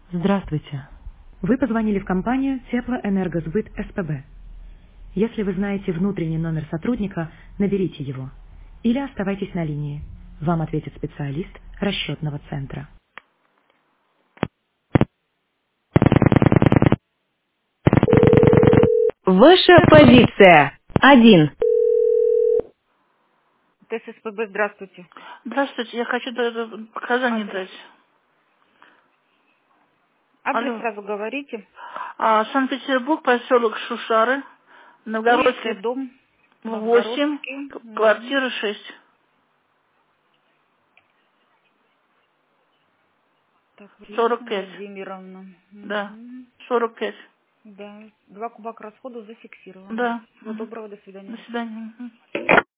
Здравствуйте. Вы позвонили в компанию Теплоэнергосбыт СПБ. Если вы знаете внутренний номер сотрудника, наберите его. Или оставайтесь на линии. Вам ответит специалист расчетного центра. Ваша позиция. 1. ТССПБ, здравствуйте. Здравствуйте, я хочу показания Адрес. дать. Адрес Алло. сразу говорите. Санкт-Петербург, поселок Шушары, Улица, Новгородский дом, 8, Новгородский. квартира 6. Так, Лилия 45. Владимировна. Да. 45. Да, 2 кубака расходов зафиксировано. Да. Всего доброго, до До свидания. свидания.